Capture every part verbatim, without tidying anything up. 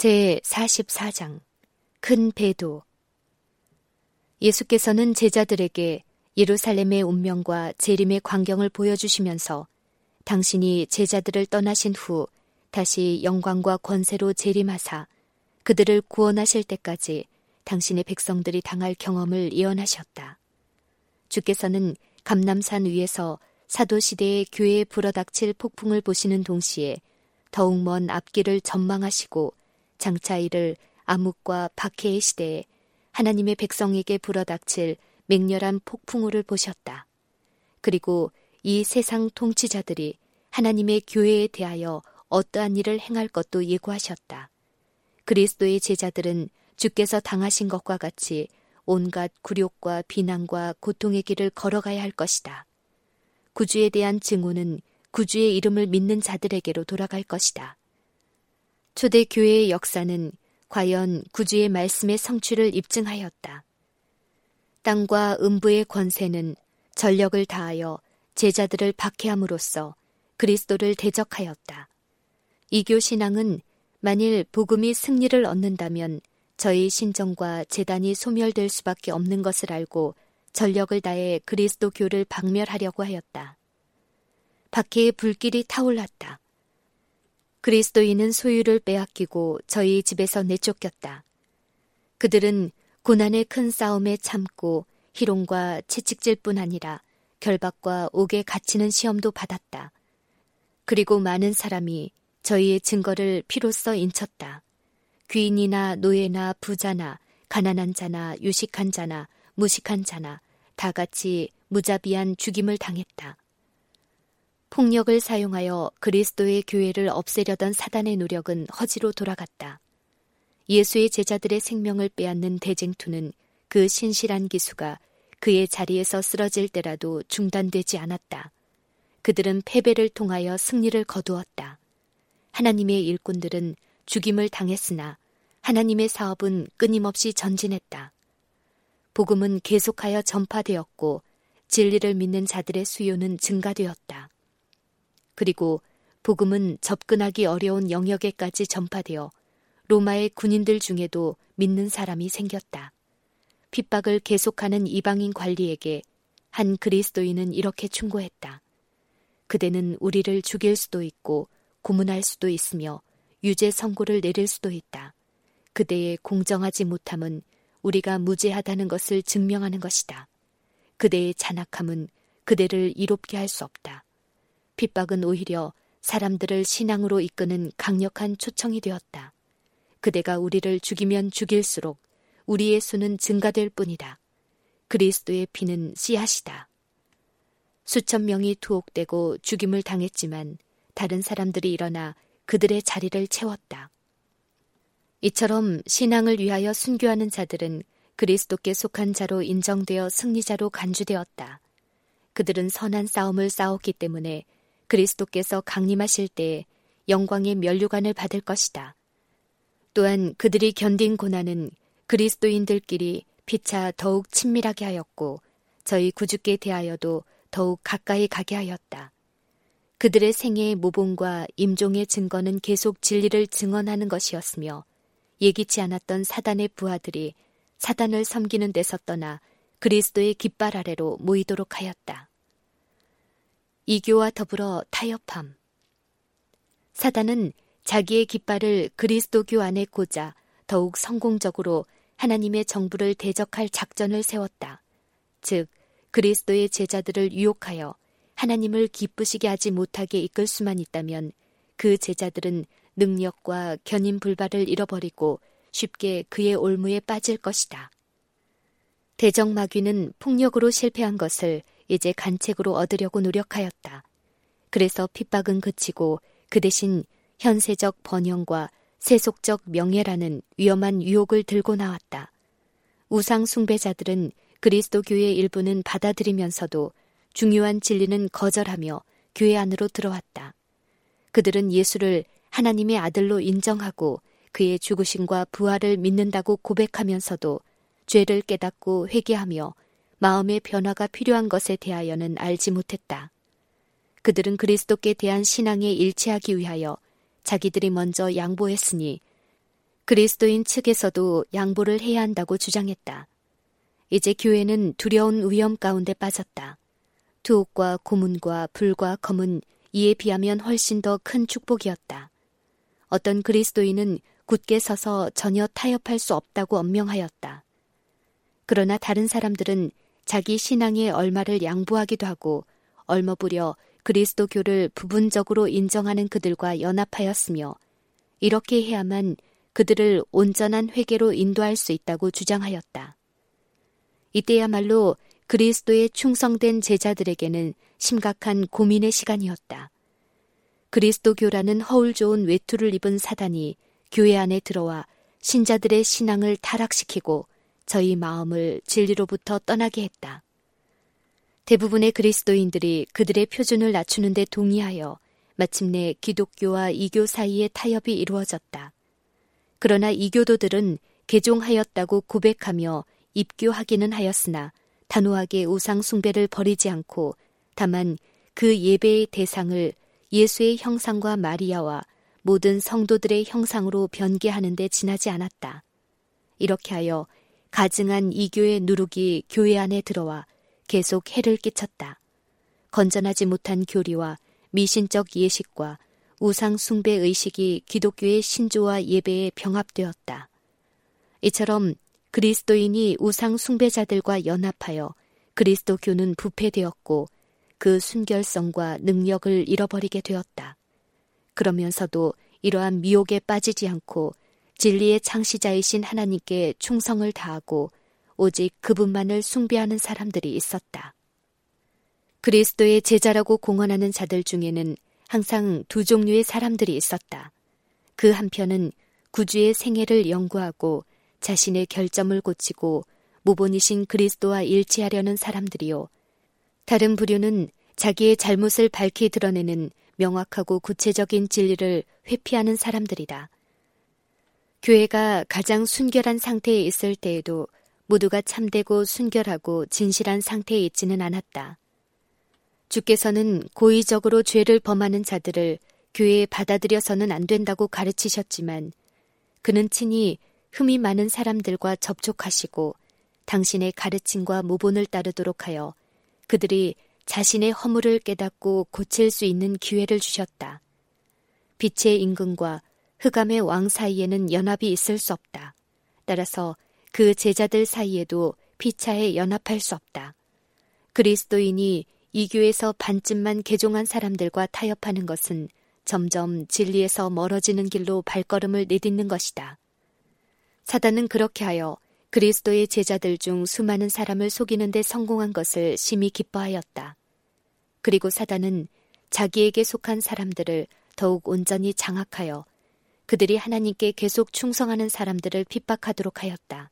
제사십사 장 큰 배도. 예수께서는 제자들에게 예루살렘의 운명과 재림의 광경을 보여주시면서 당신이 제자들을 떠나신 후 다시 영광과 권세로 재림하사 그들을 구원하실 때까지 당신의 백성들이 당할 경험을 예언하셨다. 주께서는 감람산 위에서 사도시대의 교회에 불어닥칠 폭풍을 보시는 동시에 더욱 먼 앞길을 전망하시고 장차 이를 암흑과 박해의 시대에 하나님의 백성에게 불어닥칠 맹렬한 폭풍우를 보셨다. 그리고 이 세상 통치자들이 하나님의 교회에 대하여 어떠한 일을 행할 것도 예고하셨다. 그리스도의 제자들은 주께서 당하신 것과 같이 온갖 굴욕과 비난과 고통의 길을 걸어가야 할 것이다. 구주에 대한 증오는 구주의 이름을 믿는 자들에게로 돌아갈 것이다. 초대 교회의 역사는 과연 구주의 말씀의 성취를 입증하였다. 땅과 음부의 권세는 전력을 다하여 제자들을 박해함으로써 그리스도를 대적하였다. 이교 신앙은 만일 복음이 승리를 얻는다면 저희 신정과 제단이 소멸될 수밖에 없는 것을 알고 전력을 다해 그리스도 교를 박멸하려고 하였다. 박해의 불길이 타올랐다. 그리스도인은 소유를 빼앗기고 저희 집에서 내쫓겼다. 그들은 고난의 큰 싸움에 참고 희롱과 채찍질 뿐 아니라 결박과 옥에 갇히는 시험도 받았다. 그리고 많은 사람이 저희의 증거를 피로써 인쳤다. 귀인이나 노예나 부자나 가난한 자나 유식한 자나 무식한 자나 다 같이 무자비한 죽임을 당했다. 폭력을 사용하여 그리스도의 교회를 없애려던 사단의 노력은 허지로 돌아갔다. 예수의 제자들의 생명을 빼앗는 대쟁투는 그 신실한 기수가 그의 자리에서 쓰러질 때라도 중단되지 않았다. 그들은 패배를 통하여 승리를 거두었다. 하나님의 일꾼들은 죽임을 당했으나 하나님의 사업은 끊임없이 전진했다. 복음은 계속하여 전파되었고 진리를 믿는 자들의 수요는 증가되었다. 그리고 복음은 접근하기 어려운 영역에까지 전파되어 로마의 군인들 중에도 믿는 사람이 생겼다. 핍박을 계속하는 이방인 관리에게 한 그리스도인은 이렇게 충고했다. 그대는 우리를 죽일 수도 있고 고문할 수도 있으며 유죄 선고를 내릴 수도 있다. 그대의 공정하지 못함은 우리가 무죄하다는 것을 증명하는 것이다. 그대의 잔악함은 그대를 이롭게 할 수 없다. 핍박은 오히려 사람들을 신앙으로 이끄는 강력한 초청이 되었다. 그대가 우리를 죽이면 죽일수록 우리의 수는 증가될 뿐이다. 그리스도의 피는 씨앗이다. 수천 명이 투옥되고 죽임을 당했지만 다른 사람들이 일어나 그들의 자리를 채웠다. 이처럼 신앙을 위하여 순교하는 자들은 그리스도께 속한 자로 인정되어 승리자로 간주되었다. 그들은 선한 싸움을 싸웠기 때문에 그리스도께서 강림하실 때에 영광의 면류관을 받을 것이다. 또한 그들이 견딘 고난은 그리스도인들끼리 피차 더욱 친밀하게 하였고 저희 구주께 대하여도 더욱 가까이 가게 하였다. 그들의 생애의 모범과 임종의 증거는 계속 진리를 증언하는 것이었으며 예기치 않았던 사단의 부하들이 사단을 섬기는 데서 떠나 그리스도의 깃발 아래로 모이도록 하였다. 이교와 더불어 타협함. 사단은 자기의 깃발을 그리스도교 안에 꽂아 더욱 성공적으로 하나님의 정부를 대적할 작전을 세웠다. 즉 그리스도의 제자들을 유혹하여 하나님을 기쁘시게 하지 못하게 이끌 수만 있다면 그 제자들은 능력과 견인 불발을 잃어버리고 쉽게 그의 올무에 빠질 것이다. 대적마귀는 폭력으로 실패한 것을 이제 간책으로 얻으려고 노력하였다. 그래서 핍박은 그치고 그 대신 현세적 번영과 세속적 명예라는 위험한 유혹을 들고 나왔다. 우상 숭배자들은 그리스도 교회의 일부는 받아들이면서도 중요한 진리는 거절하며 교회 안으로 들어왔다. 그들은 예수를 하나님의 아들로 인정하고 그의 죽으심과 부활을 믿는다고 고백하면서도 죄를 깨닫고 회개하며 마음의 변화가 필요한 것에 대하여는 알지 못했다. 그들은 그리스도께 대한 신앙에 일치하기 위하여 자기들이 먼저 양보했으니 그리스도인 측에서도 양보를 해야 한다고 주장했다. 이제 교회는 두려운 위험 가운데 빠졌다. 투옥과 고문과 불과 검은 이에 비하면 훨씬 더 큰 축복이었다. 어떤 그리스도인은 굳게 서서 전혀 타협할 수 없다고 언명하였다. 그러나 다른 사람들은 자기 신앙의 얼마를 양보하기도 하고 얼머부려 그리스도교를 부분적으로 인정하는 그들과 연합하였으며 이렇게 해야만 그들을 온전한 회개로 인도할 수 있다고 주장하였다. 이때야말로 그리스도에 충성된 제자들에게는 심각한 고민의 시간이었다. 그리스도교라는 허울 좋은 외투를 입은 사단이 교회 안에 들어와 신자들의 신앙을 타락시키고 저희 마음을 진리로부터 떠나게 했다. 대부분의 그리스도인들이 그들의 표준을 낮추는 데 동의하여 마침내 기독교와 이교 사이의 타협이 이루어졌다. 그러나 이교도들은 개종하였다고 고백하며 입교하기는 하였으나 단호하게 우상 숭배를 버리지 않고 다만 그 예배의 대상을 예수의 형상과 마리아와 모든 성도들의 형상으로 변개하는 데 지나지 않았다. 이렇게 하여 가증한 이교의 누룩이 교회 안에 들어와 계속 해를 끼쳤다. 건전하지 못한 교리와 미신적 예식과 우상 숭배 의식이 기독교의 신조와 예배에 병합되었다. 이처럼 그리스도인이 우상 숭배자들과 연합하여 그리스도교는 부패되었고 그 순결성과 능력을 잃어버리게 되었다. 그러면서도 이러한 미혹에 빠지지 않고 진리의 창시자이신 하나님께 충성을 다하고 오직 그분만을 숭배하는 사람들이 있었다. 그리스도의 제자라고 공언하는 자들 중에는 항상 두 종류의 사람들이 있었다. 그 한편은 구주의 생애를 연구하고 자신의 결점을 고치고 모본이신 그리스도와 일치하려는 사람들이요. 다른 부류는 자기의 잘못을 밝히 드러내는 명확하고 구체적인 진리를 회피하는 사람들이다. 교회가 가장 순결한 상태에 있을 때에도 모두가 참되고 순결하고 진실한 상태에 있지는 않았다. 주께서는 고의적으로 죄를 범하는 자들을 교회에 받아들여서는 안 된다고 가르치셨지만 그는 친히 흠이 많은 사람들과 접촉하시고 당신의 가르침과 모본을 따르도록 하여 그들이 자신의 허물을 깨닫고 고칠 수 있는 기회를 주셨다. 빛의 임금과 흑암의 왕 사이에는 연합이 있을 수 없다. 따라서 그 제자들 사이에도 피차에 연합할 수 없다. 그리스도인이 이 교에서 반쯤만 개종한 사람들과 타협하는 것은 점점 진리에서 멀어지는 길로 발걸음을 내딛는 것이다. 사단은 그렇게 하여 그리스도의 제자들 중 수많은 사람을 속이는 데 성공한 것을 심히 기뻐하였다. 그리고 사단은 자기에게 속한 사람들을 더욱 온전히 장악하여 그들이 하나님께 계속 충성하는 사람들을 핍박하도록 하였다.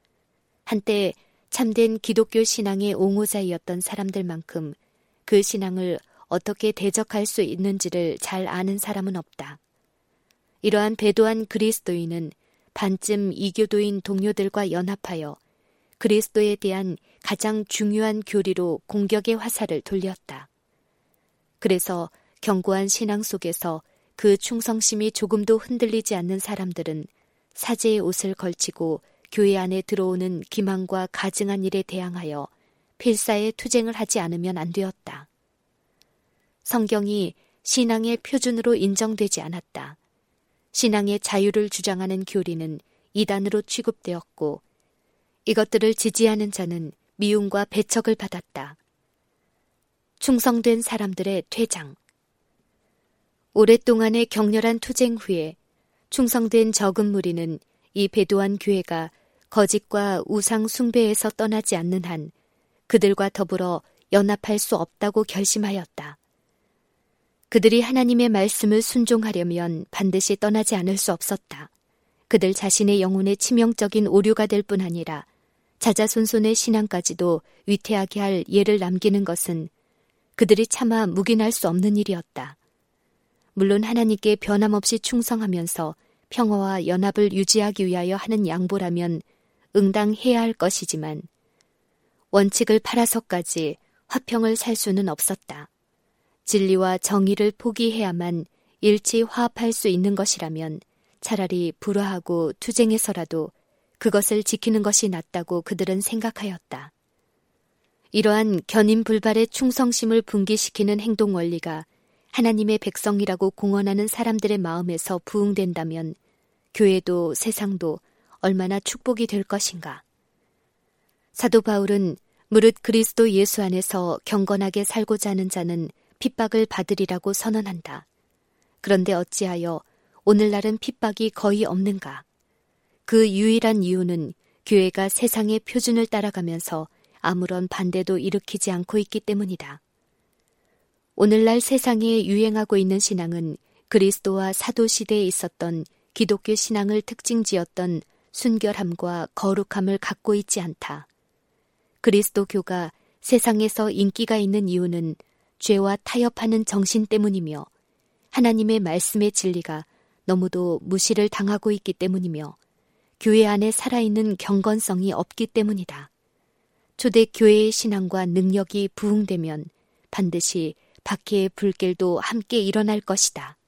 한때 참된 기독교 신앙의 옹호자이었던 사람들만큼 그 신앙을 어떻게 대적할 수 있는지를 잘 아는 사람은 없다. 이러한 배도한 그리스도인은 반쯤 이교도인 동료들과 연합하여 그리스도에 대한 가장 중요한 교리로 공격의 화살을 돌렸다. 그래서 견고한 신앙 속에서 그 충성심이 조금도 흔들리지 않는 사람들은 사제의 옷을 걸치고 교회 안에 들어오는 기만과 가증한 일에 대항하여 필사의 투쟁을 하지 않으면 안 되었다. 성경이 신앙의 표준으로 인정되지 않았다. 신앙의 자유를 주장하는 교리는 이단으로 취급되었고 이것들을 지지하는 자는 미움과 배척을 받았다. 충성된 사람들의 퇴장. 오랫동안의 격렬한 투쟁 후에 충성된 적은 무리는 이 배도한 교회가 거짓과 우상 숭배에서 떠나지 않는 한 그들과 더불어 연합할 수 없다고 결심하였다. 그들이 하나님의 말씀을 순종하려면 반드시 떠나지 않을 수 없었다. 그들 자신의 영혼의 치명적인 오류가 될 뿐 아니라 자자손손의 신앙까지도 위태하게 할 예를 남기는 것은 그들이 차마 묵인할 수 없는 일이었다. 물론 하나님께 변함없이 충성하면서 평화와 연합을 유지하기 위하여 하는 양보라면 응당해야 할 것이지만 원칙을 팔아서까지 화평을 살 수는 없었다. 진리와 정의를 포기해야만 일치 화합할 수 있는 것이라면 차라리 불화하고 투쟁해서라도 그것을 지키는 것이 낫다고 그들은 생각하였다. 이러한 견인불발의 충성심을 분기시키는 행동 원리가 하나님의 백성이라고 공언하는 사람들의 마음에서 부응된다면 교회도 세상도 얼마나 축복이 될 것인가. 사도 바울은 무릇 그리스도 예수 안에서 경건하게 살고자 하는 자는 핍박을 받으리라고 선언한다. 그런데 어찌하여 오늘날은 핍박이 거의 없는가? 그 유일한 이유는 교회가 세상의 표준을 따라가면서 아무런 반대도 일으키지 않고 있기 때문이다. 오늘날 세상에 유행하고 있는 신앙은 그리스도와 사도시대에 있었던 기독교 신앙을 특징지었던 순결함과 거룩함을 갖고 있지 않다. 그리스도교가 세상에서 인기가 있는 이유는 죄와 타협하는 정신 때문이며 하나님의 말씀의 진리가 너무도 무시를 당하고 있기 때문이며 교회 안에 살아있는 경건성이 없기 때문이다. 초대 교회의 신앙과 능력이 부흥되면 반드시 박해의 불길도 함께 일어날 것이다.